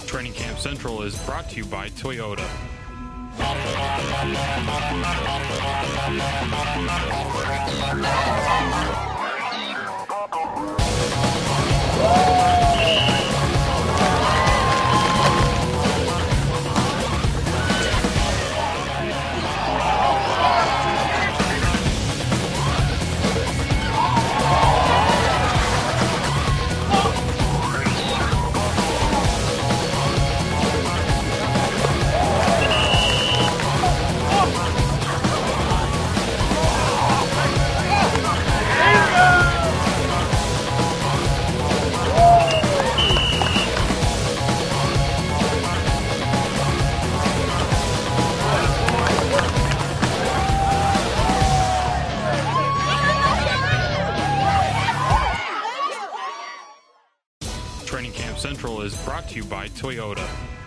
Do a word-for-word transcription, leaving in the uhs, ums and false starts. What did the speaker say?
Training Camp Central is brought to you by Toyota. Training Camp Central is brought to you by Toyota.